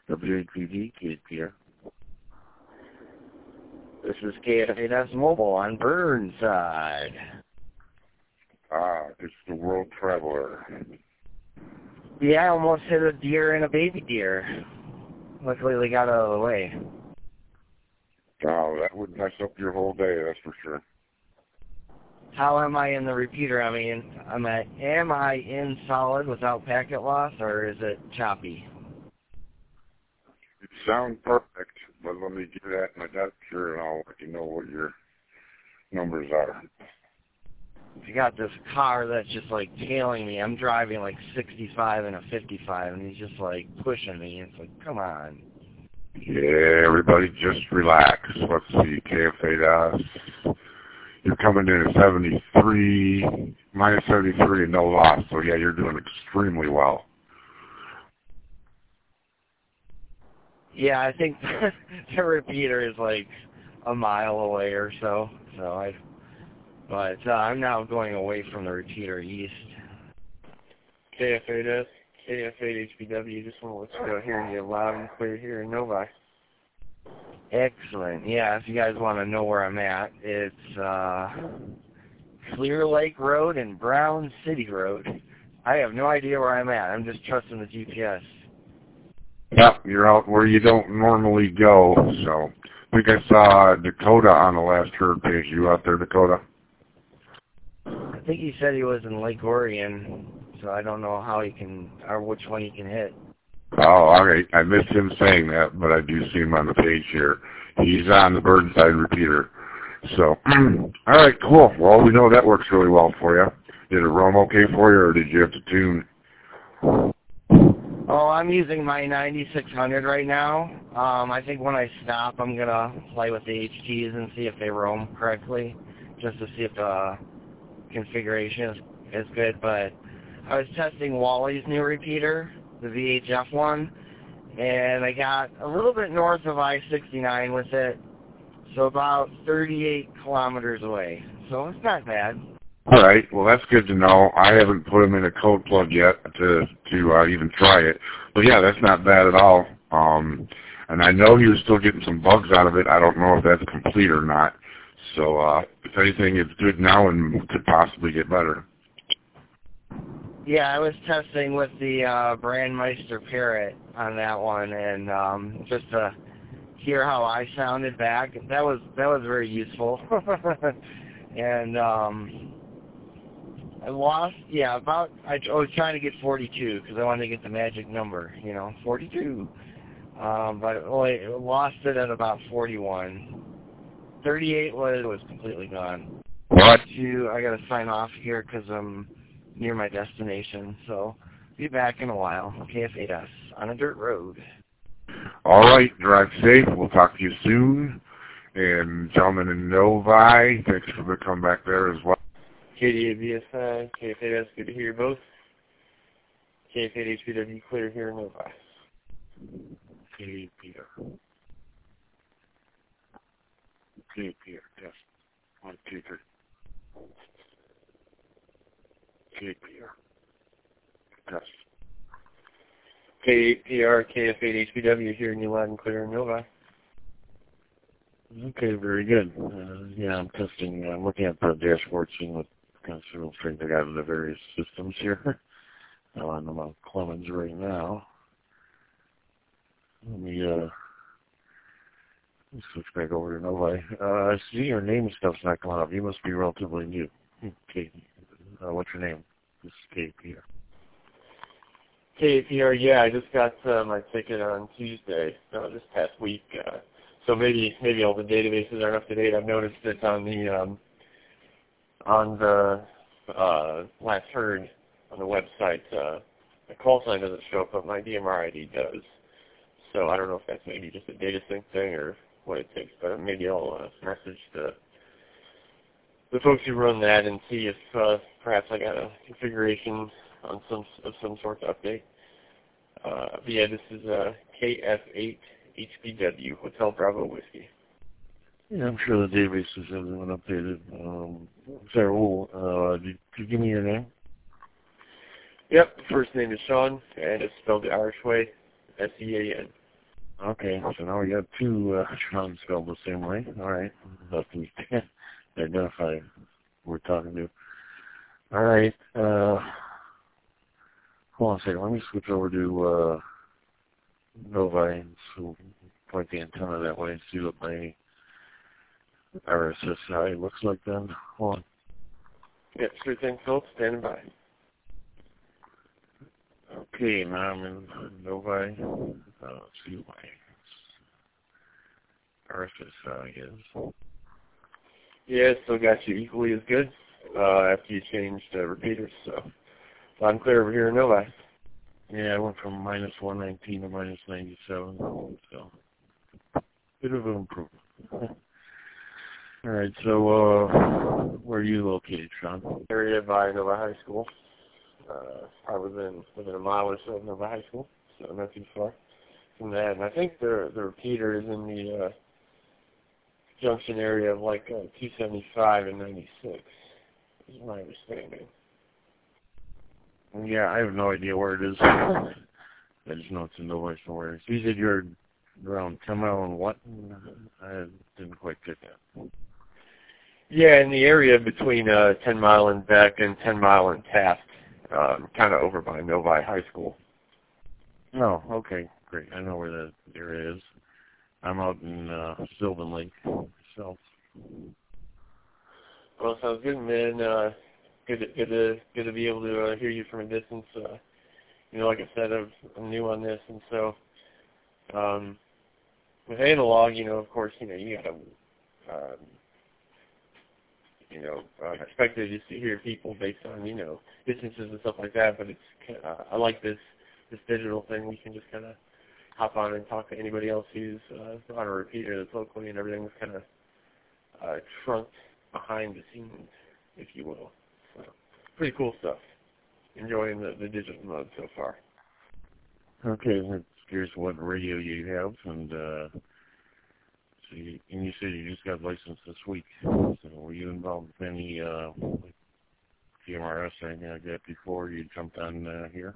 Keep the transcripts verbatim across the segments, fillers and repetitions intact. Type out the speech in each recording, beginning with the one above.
W H P D, K H P R. This is K F eight S Mobile on Burnside. Ah, it's the World Traveler. Yeah, I almost hit a deer and a baby deer. Luckily, they got out of the way. Oh, that would mess up your whole day, that's for sure. How am I in the repeater? I mean, am I, am I in solid without packet loss, or is it choppy? It sounds perfect, but let me get at my desk here and I'll let you know what your numbers are. You got this car that's just like tailing me. I'm driving like sixty-five and a fifty-five, and he's just like pushing me. It's like, come on. Yeah, everybody just relax. Let's see, K F eight S. You're coming in at seventy-three, minus seventy-three and no loss. So yeah, you're doing extremely well. Yeah, I think the repeater is like a mile away or so. So I, but uh, I'm now going away from the repeater east. K F eight S, K F eight H P W, just want to let you know hearing you loud and clear here in Novi. Excellent. Yeah, if you guys want to know where I'm at, it's uh, Clear Lake Road and Brown City Road. I have no idea where I'm at. I'm just trusting the G P S. Yep, you're out where you don't normally go. So I think I saw Dakota on the last herd page. You out there, Dakota? I think he said he was in Lake Orion, so I don't know how he can, or which one he can hit. Oh, all right. I missed him saying that, but I do see him on the page here. He's on the Burnside repeater. So, all right, cool. Well, we know that works really well for you. Did it roam okay for you, or did you have to tune? Oh, I'm using my ninety-six hundred right now. Um, I think when I stop, I'm going to play with the H Ts and see if they roam correctly, just to see if the configuration is, is good. But I was testing Wally's new repeater, the V H F one, and I got a little bit north of I sixty-nine with it, so about thirty-eight kilometers away. So it's not bad. All right, well, that's good to know. I haven't put them in a code plug yet to to uh, even try it. But, yeah, that's not bad at all. Um, and I know you're still getting some bugs out of it. I don't know if that's complete or not. So, uh, if anything, it's good now and could possibly get better. Yeah, I was testing with the uh, Brandmeister Parrot on that one, and um, just to hear how I sounded back, that was that was very useful. and um, I lost, yeah, about, I, I was trying to get forty-two because I wanted to get the magic number, you know, forty-two. Um, but only lost it at about forty-one. thirty-eight was was completely gone. What? You, I got to sign off here because I'm near my destination, so be back in a while. K F eight S on a dirt road. All right, drive safe. We'll talk to you soon. And gentlemen in Novi, thanks for the comeback there as well. K D A B S I, K F eight S, good to hear you both. K F eight H P W, clear here in Novi. K P R. K P R, test. One, two, three. K P R. Test. K P R, K F eight H P W, hearing you loud and clear in Novi. Okay, very good. Uh, yeah, I'm testing, I'm looking at the dashboard, seeing what kind of signal strength I got in the various systems here. Uh, I'm on Clemens right now. Let me, uh, let's switch back over to Novi. Uh, I see your name stuff's not coming up. You must be relatively new. Okay, uh, what's your name? This is K P R. K P R, yeah, I just got uh, my ticket on Tuesday, uh, this past week. Uh, so maybe maybe all the databases aren't up to date. I've noticed that on the um, on the uh, last heard on the website, uh, the call sign doesn't show up, but my D M R I D does. So I don't know if that's maybe just a data sync thing or what it takes, but maybe I'll uh, message the the folks who run that and see if uh, perhaps I got a configuration on some of some sort to update. Uh, but yeah, this is uh, K F eight H P W, Hotel Bravo Whiskey. Yeah, I'm sure the databases haven't been updated. Um, Sarah, uh, did you give me your name? Yep, first name is Sean, and it's spelled the Irish way, S E A N. Okay, so now we got two uh, Sean spelled the same way. All right, that's we identify who we're talking to. All right, uh, hold on a second. Let me switch over to uh, Novi and so point the antenna that way and see what my R S S I looks like then. Hold on. Yep, sure thing, Phil. Standing by. Okay, now I'm in Novi. Uh, let's see what my R S S I is. Yeah, still got you equally as good uh, after you changed uh, repeaters, so I'm clear over here in Novi. Yeah, I went from minus one nineteen to minus ninety-seven, so bit of an improvement. All right, so uh, where are you located, Sean? Area by Novi High School. Uh, probably within within a mile or so of Novi High School, so not too far from that. And I think the the repeater is in the uh, junction area of like uh, two seventy-five and ninety-six, is my understanding. Yeah, I have no idea where it is. I just know it's in Novi somewhere. So you said you're around ten mile and what? I didn't quite get that. Yeah, in the area between uh, ten mile and Beck and ten mile and Taft, um, kind of over by Novi High School. Oh, okay, great. I know where that area is. I'm out in uh, Sylvan Lake myself. Well, sounds good, man. Uh, good, to, good to good to be able to uh, hear you from a distance. Uh, you know, like I said, I'm, I'm new on this, and so um, with analog, you know, of course, you know, you gotta, um, you know, uh, expect to just hear people based on, you know, distances and stuff like that. But it's, uh, I like this this digital thing. We can just kind of hop on and talk to anybody else who's uh, on a repeater that's locally, and everything's kind of uh, trunked behind the scenes, if you will. So, pretty cool stuff. Enjoying the, the digital mode so far. Okay, I'm curious what radio you have, and uh, so you, and you said you just got licensed this week. So were you involved with any uh, like T M R S or anything like that before you jumped on uh, here?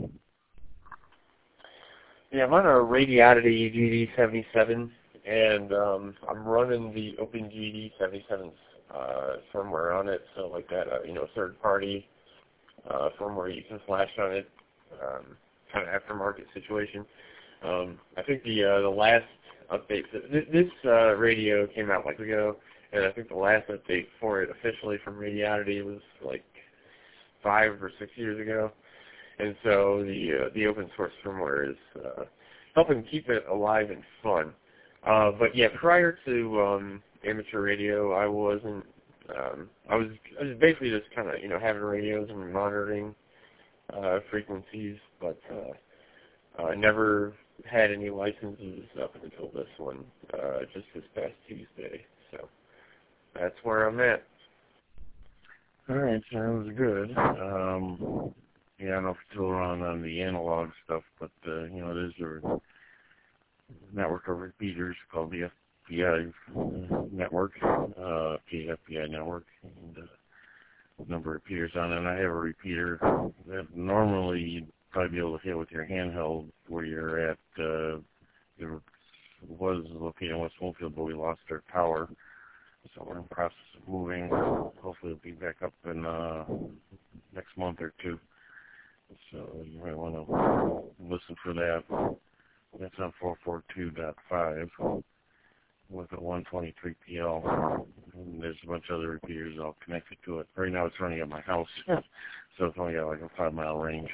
Yeah, I'm on a Radiodity G D seventy-seven, and um, I'm running the OpenGD seventy-seven's uh, firmware on it, so like that, uh, you know, third-party uh, firmware you can flash on it, um, kind of aftermarket situation. Um, I think the uh, the last update, th- this uh, radio came out like ago, and I think the last update for it officially from Radiodity was like five or six years ago. And so the uh, the open source firmware is uh, helping keep it alive and fun. Uh, but yeah, prior to um, amateur radio, I wasn't. Um, I was I was basically just kind of you know having radios and monitoring uh, frequencies, but uh, I never had any licenses up until this one, uh, just this past Tuesday. So that's where I'm at. All right, sounds good. Um, yeah, I don't know if it's still around on the analog stuff, but uh, you know, it is a network of repeaters called the F P I network, uh, F P I network, and uh, a number of repeaters on it. And I have a repeater that normally you'd probably be able to hit with your handheld where you're at. Uh, it was located in West Bloomfield, but we lost our tower. So we're in the process of moving. Hopefully it'll be back up in uh, next month or two. So you might want to listen for that. That's on four forty-two point five with a one twenty-three P L. And there's a bunch of other repeaters all connected to it. Right now it's running at my house, so it's only got like a five mile range.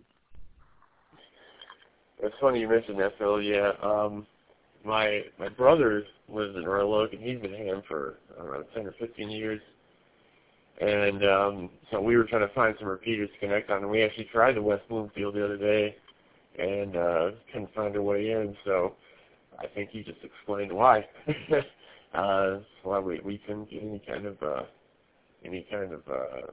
It's funny you mentioned that, Phil. Yeah. Um, My my brother lives in Royal and he's been a ham for around ten or fifteen years. And um, so we were trying to find some repeaters to connect on, and we actually tried the West Bloomfield the other day, and uh, couldn't find a way in. So I think he just explained why. uh, why we we couldn't get any kind of uh, any kind of uh,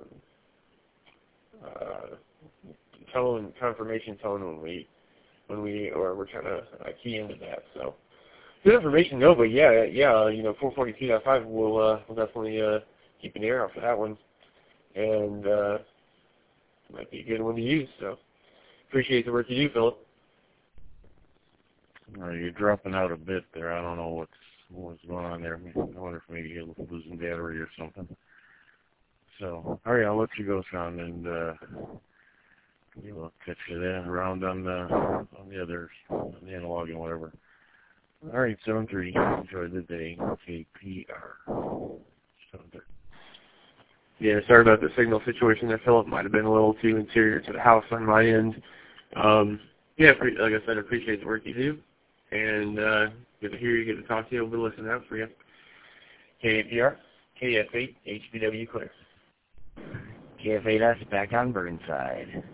uh, tone confirmation tone when we when we or we're trying to uh, key into that. So. Good information, no, but yeah, yeah, you know, four forty-two point five will uh, will definitely uh, keep an ear out for that one, and uh, might be a good one to use. So appreciate the work you do, Philip. uh, you're dropping out a bit there. I don't know what's what's going on there. I wonder if maybe you're losing battery or something. So, all right, I'll let you go, Sean, and uh, we'll catch you then around on the on the others, on the analog and whatever. All right, seven three. Enjoy the day. K P R. seven three. Yeah, sorry about the signal situation there, Philip. Might have been a little too interior to the house on my end. Um, yeah, pre- like I said, I appreciate the work you do. And uh, good to hear you, good to talk to you. We'll be listening out for you. K A P R, K F eight, H B W clear. K F eight S back on Burnside.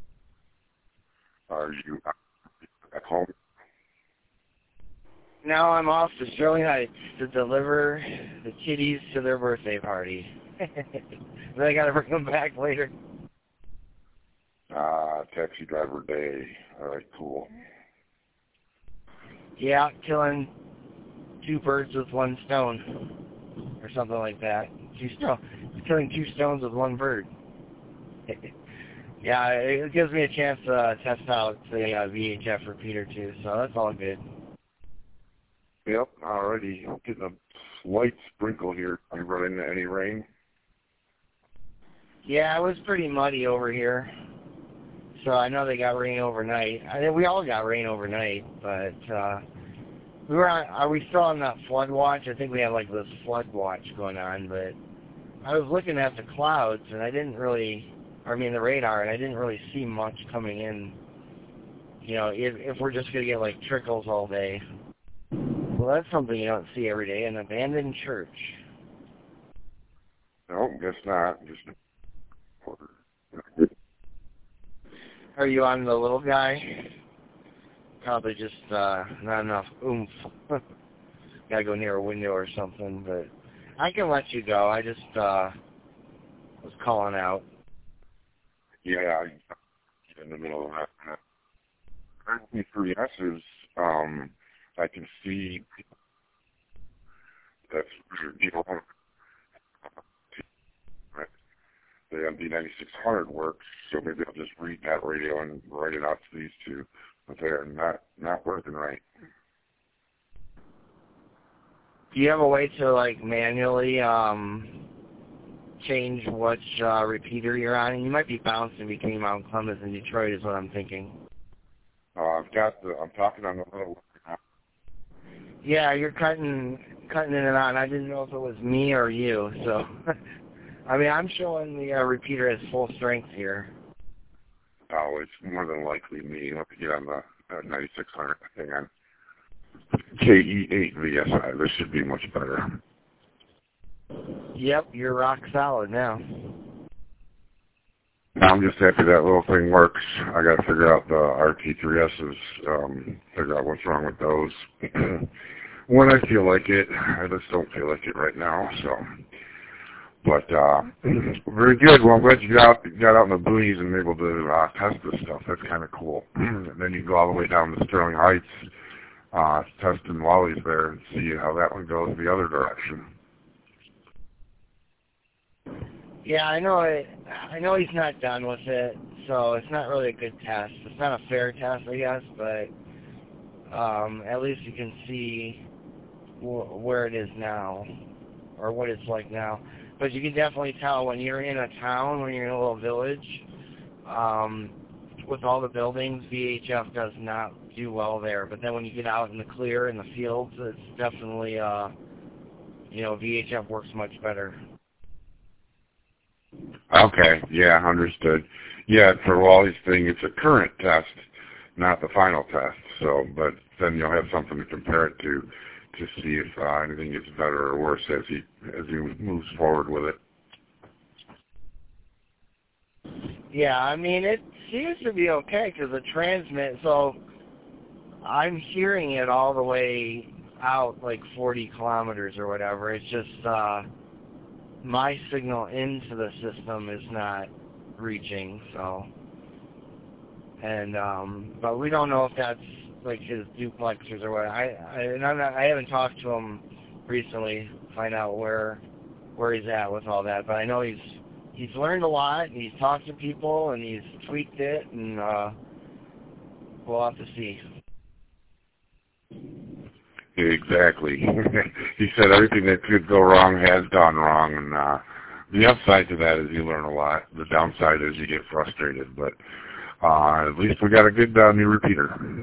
Are you at home? Now I'm off to Sterling Heights to deliver the kiddies to their birthday party. Then I got to bring them back later. Ah, taxi driver day. All right, cool. Yeah, killing two birds with one stone, or something like that. Two stone, killing two stones with one bird. Yeah, it gives me a chance to uh, test out the uh, V H F repeater too, so that's all good. Yep, already getting a slight sprinkle here. Are you running into any rain? Yeah, it was pretty muddy over here. So I know they got rain overnight. I think we all got rain overnight, but uh, we were on, are we still on that flood watch? I think we have like this flood watch going on, but I was looking at the clouds and I didn't really, I mean the radar, and I didn't really see much coming in. You know, if, if we're just going to get like trickles all day. Well, that's something you don't see every day, an abandoned church. No, guess not. Just Are you on the little guy? Probably just uh, not enough oomph. Gotta go near a window or something, but I can let you go. I just uh, was calling out. Yeah, in the middle of that. R T three S's, um, I can see that's, you know, the M D ninety-six hundred works, so maybe I'll just read that radio and write it out to these two, but they're not, not working right. Do you have a way to, like, manually um, change which uh, repeater you're on? You might be bouncing between Mount Clemens and Detroit is what I'm thinking. Uh, I've got the, I'm talking on the little... Yeah, you're cutting cutting in and out. I didn't know if it was me or you, so... I mean, I'm showing the uh, repeater as full strength here. Oh, it's more than likely me. Let me get on the uh, ninety-six hundred. Hang on. K E eight V S I. This should be much better. Yep, you're rock solid now. I'm just happy that little thing works. I got to figure out the R T three S's, um, figure out what's wrong with those. When I feel like it, I just don't feel like it right now, so... But, uh, very good. Well, I'm glad you got out, got out in the boonies and able to uh, test this stuff. That's kind of cool. And then you go all the way down to Sterling Heights, uh, testing Wally's there and see how that one goes the other direction. Yeah, I know it. I know he's not done with it, so it's not really a good test. It's not a fair test, I guess, but um, at least you can see wh- where it is now, or what it's like now. But you can definitely tell when you're in a town, when you're in a little village, um, with all the buildings, V H F does not do well there. But then when you get out in the clear, in the fields, it's definitely, uh, you know, V H F works much better. Okay, yeah, understood. Yeah, for Wally's thing, it's a current test, not the final test. So, but then you'll have something to compare it to, to see if uh, anything gets better or worse as he as he moves forward with it. Yeah, I mean, it seems to be okay because the transmit, so I'm hearing it all the way out like forty kilometers or whatever. It's just uh, my signal into the system is not reaching, so. And, um, but we don't know if that's like his duplexers or what. I, I, and I'm not, I haven't talked to him recently to find out where, where he's at with all that, but I know he's, he's learned a lot, and he's talked to people, and he's tweaked it, and uh, we'll have to see. Exactly. He said everything that could go wrong has gone wrong, and uh, the upside to that is you learn a lot. The downside is you get frustrated, but uh, at least we got a good uh, new repeater.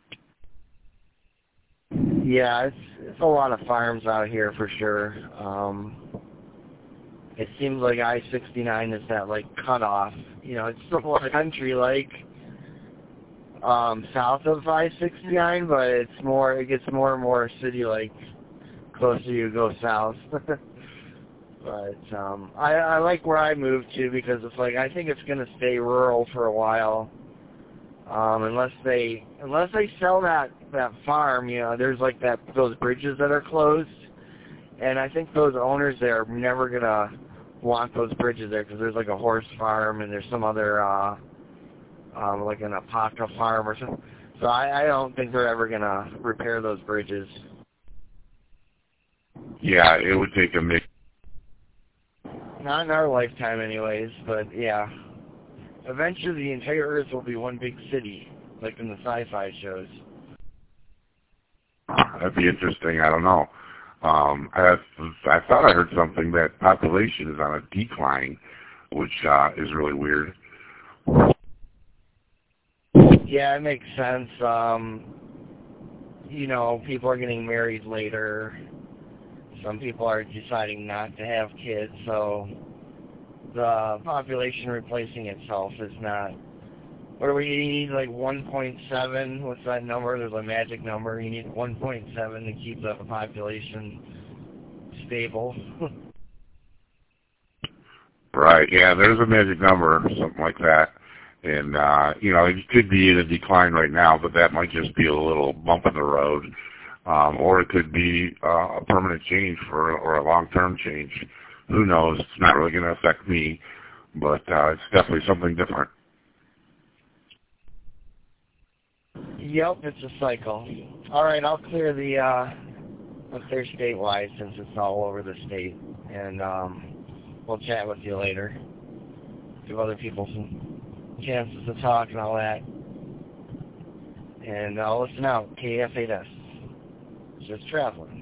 Yeah, it's it's a lot of farms out here for sure. Um, it seems like I sixty-nine is that like cutoff. You know, it's still a country like um, south of I sixty-nine, but it's more. It gets more and more city like closer you go south. But um, I, I like where I moved to because it's like I think it's gonna stay rural for a while. Um, unless they unless they sell that that farm, you know, there's like that those bridges that are closed, and I think those owners there are never gonna want those bridges there because there's like a horse farm and there's some other uh, um, like an alpaca farm or something. So I, I don't think they're ever gonna repair those bridges. Yeah, it would take a mix. Not in our lifetime, anyways. But yeah. Eventually, the entire Earth will be one big city, like in the sci-fi shows. That'd be interesting. I don't know. Um, I, I thought I heard something that population is on a decline, which uh, is really weird. Yeah, it makes sense. Um, you know, people are getting married later. Some people are deciding not to have kids, so the population replacing itself is not. What do we need? Like one point seven? What's that number? There's a magic number. You need one point seven to keep the population stable. Right. Yeah, there's a magic number, something like that. And, uh, you know, it could be in a decline right now, but that might just be a little bump in the road. Um, or it could be uh, a permanent change for or a long-term change. Who knows? It's not really going to affect me, but uh, it's definitely something different. Yep, it's a cycle. All right, I'll clear the, uh, I'll clear statewide since it's all over the state, and um, we'll chat with you later. Give other people some chances to talk and all that. And uh, listen out, K F eight S. Just traveling.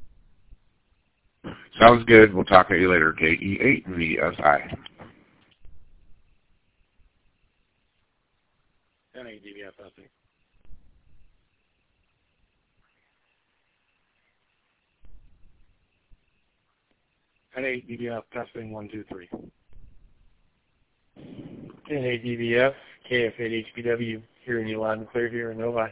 Sounds good. We'll talk to you later. K E eight V S I. ten eight D B F testing. ten eight D B F testing one two three. ten eight D B F, K F eight H P W, hearing you loud and clear here in Novi.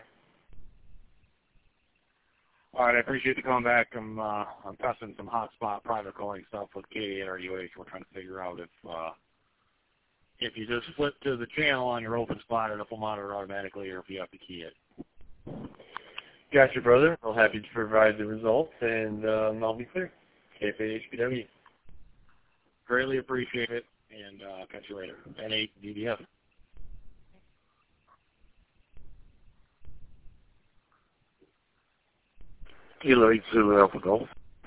All right, I appreciate the call back. I'm uh, I'm testing some hotspot private calling stuff with K eight R U H. We're trying to figure out if uh, if you just flip to the channel on your open spot, it'll monitor automatically, or if you have to key it. Gotcha, brother. I'm happy to provide the results, and um, I'll be clear. K F eight H P W. Greatly appreciate it, and uh, catch you later. ten eight D B F. Kilo eight Zulu Alpha Golf.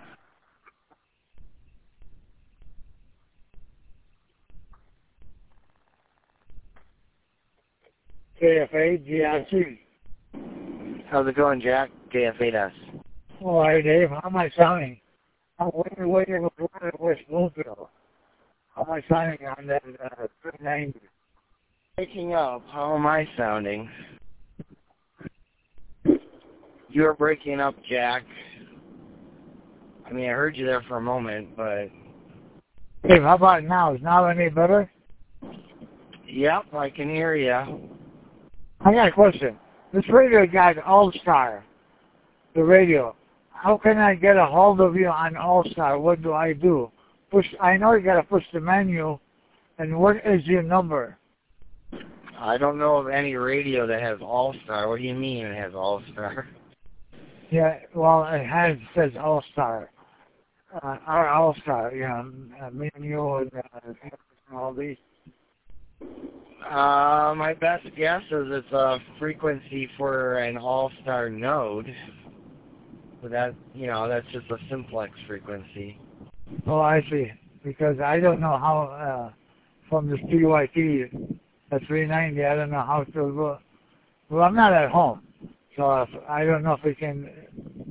K F A G I C. How's it going, Jack? K F eight S. All right, Dave. How am I sounding? I'm waiting, waiting for West Bloomfield. How am I sounding on that uh, three ninety? Waking up. How am I sounding? You're breaking up, Jack. I mean, I heard you there for a moment, but... Dave, how about now? Is now any better? Yep, I can hear you. I got a question. This radio guy, All-Star, the radio, how can I get a hold of you on All-Star? What do I do? Push. I know you got to push the menu, and what is your number? I don't know of any radio that has All-Star. What do you mean it has All-Star? Yeah, well, it has it says All-Star. Uh, our All-Star, you know, uh, menu and uh, all these. Uh, my best guess is it's a frequency for an All-Star node. But that, you know, that's just a simplex frequency. Oh, I see. Because I don't know how, uh, from this P Y T, the three ninety, I don't know how to go. Well, I'm not at home. So if, I don't know if we can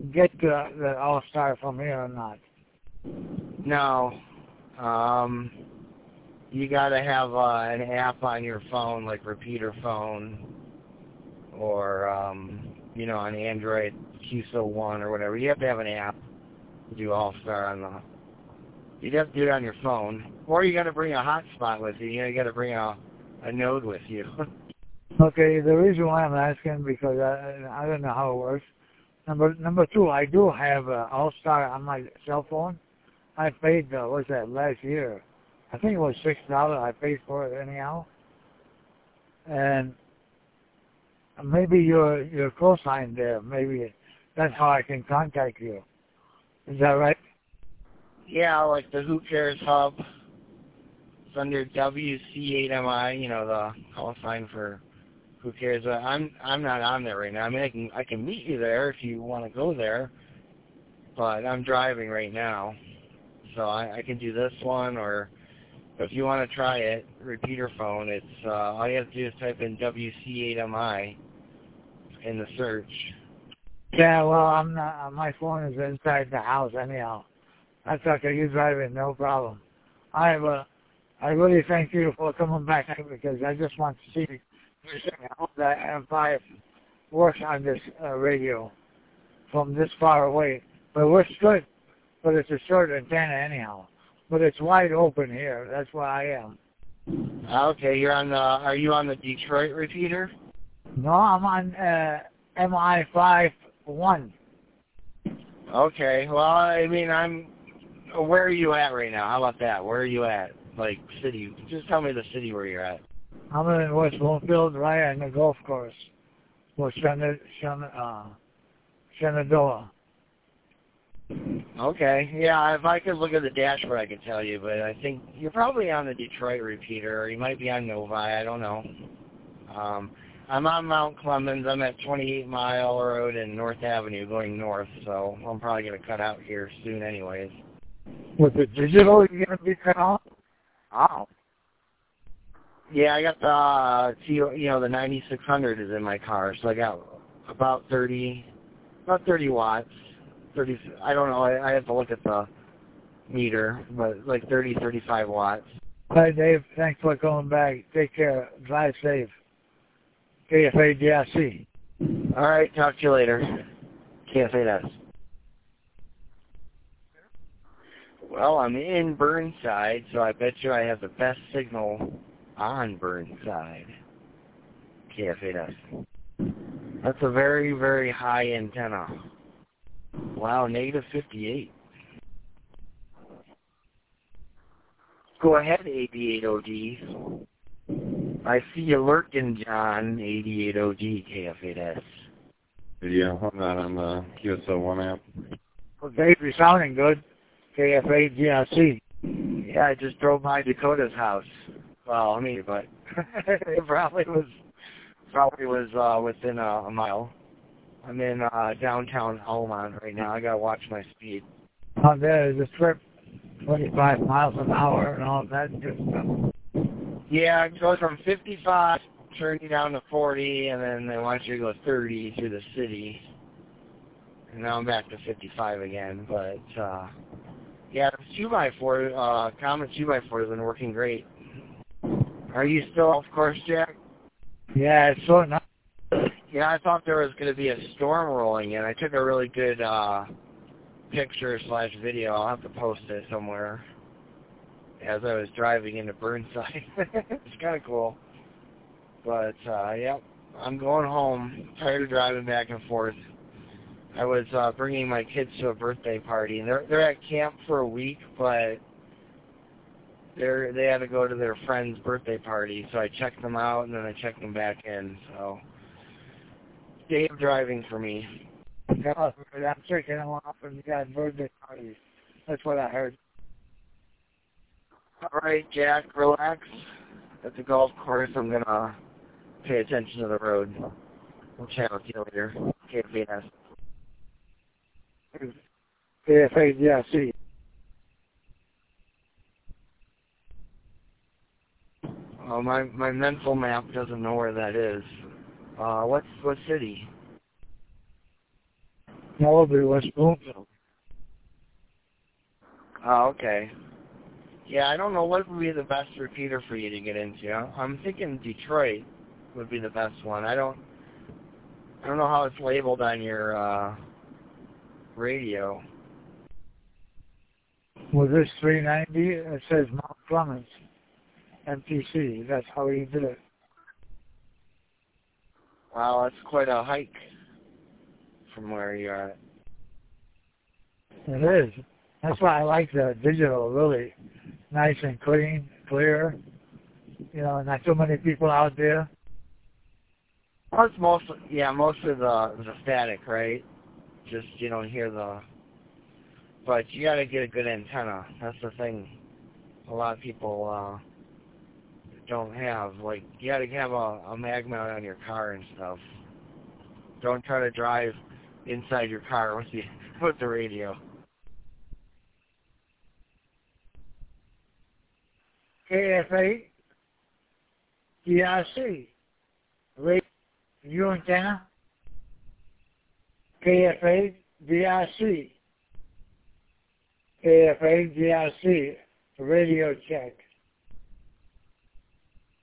get the, the All-Star from here or not? No. Um, you got to have uh, an app on your phone, like Repeater Phone, or, um, you know, on Android, Q S O one or whatever. You have to have an app to do All-Star on the... You'd have to do it on your phone. Or you got to bring a hotspot with you. You know, you got to bring a, a node with you. Okay, the reason why I'm asking, because I, I don't know how it works. Number number two, I do have uh, All-Star on my cell phone. I paid, uh, what's that, last year? I think it was six dollars I paid for it anyhow. And maybe you're, you're co-signed there. Maybe that's how I can contact you. Is that right? Yeah, like the Who Cares Hub. It's under W C eight M I, you know, the call sign for Who Cares. Uh, I'm I'm not on there right now. I mean, I can I can meet you there if you want to go there, but I'm driving right now, so I, I can do this one, or if you want to try it, Repeater Phone. It's uh, all you have to do is type in W C eight M I in the search. Yeah, well, I'm not. My phone is inside the house anyhow. That's okay. You drive it, no problem. I uh, I really thank you for coming back because I just want to see how that M five works on this uh, radio from this far away. But it works good, but it's a short antenna anyhow. But it's wide open here. That's where I am. Okay, you're on the. Are you on the Detroit repeater? No, I'm on uh, M I five one. Okay. Well, I mean, I'm. Where are you at right now? How about that? Where are you at? Like city? Just tell me the city where you're at. I'm in West Bloomfield, right on the golf course. Well, Shenandoah. Uh, Shenandoah. Okay. Yeah, if I could look at the dashboard, I could tell you, but I think you're probably on the Detroit repeater, or you might be on Novi. I don't know. Um, I'm on Mount Clemens. I'm at twenty-eight Mile Road and North Avenue going north, so I'm probably going to cut out here soon anyways. With the digital, you're going to be cut off? Oh. Yeah, I got the, uh, you know, the ninety-six hundred is in my car, so I got about thirty, about thirty watts. thirty, I don't know, I, I have to look at the meter, but like thirty, thirty-five watts. Hi, Dave. Thanks for coming back. Take care. Drive safe. K F A D I C. All right, talk to you later. K F A S. Well, I'm in Burnside, so I bet you I have the best signal on Burnside. K F A S. That's a very, very high antenna. Wow, negative fifty-eight. Go ahead, eighty-eight O D. I see you lurking, John, eighty-eight O D, K F eight S. Yeah, I'm not on the Q S O one app. Well, Dave, you're sounding good. K F A D I C. Yeah, I just drove by Dakota's house. Well, I mean, but it probably was probably was uh, within a, a mile. I'm in uh, downtown Almont right now. I gotta watch my speed. Oh, there is a trip, twenty-five miles an hour and all that good stuff. Yeah, it goes from fifty-five, turning down to forty, and then they want you to go thirty through the city. And now I'm back to fifty-five again, but uh, yeah, the two by four, uh, Comet two by four has been working great. Are you still off course, Jack? Yeah, it's so nice. Yeah, I thought there was going to be a storm rolling in. I took a really good uh, picture slash video. I'll have to post it somewhere as I was driving into Burnside. It's kind of cool. But, uh, yep, I'm going home. Tired of driving back and forth. I was uh, bringing my kids to a birthday party, and they're they're at camp for a week, but they're they had to go to their friend's birthday party, so I checked them out and then I checked them back in. So, day of driving for me. Oh, I'm checking them off and you got birthday parties. That's what I heard. All right, Jack, relax. At the golf course, I'm gonna pay attention to the road. We'll chat with you later. K F A S. K F A D I C. Oh, my my mental map doesn't know where that is. Uh, what's what city? Mobley, West Bloomfield. Oh, okay. Yeah, I don't know what would be the best repeater for you to get into. I'm thinking Detroit would be the best one. I don't, I don't know how it's labeled on your uh, radio. With this three ninety, it says Mount Clemens, M T C. That's how he did it. Wow, that's quite a hike from where you are. It is. That's why I like the digital, really. Nice and clean, clear. You know, not too many people out there. Well, it's mostly, yeah, mostly the, the static, right? Just, you don't hear the, but you gotta get a good antenna. That's the thing a lot of people uh, don't have. Like, you gotta have a, a mag mount on your car and stuff. Don't try to drive inside your car with the, with the radio. K F A, D R C, radio, view antenna, K F A, D R C, K F A, D R C, radio check.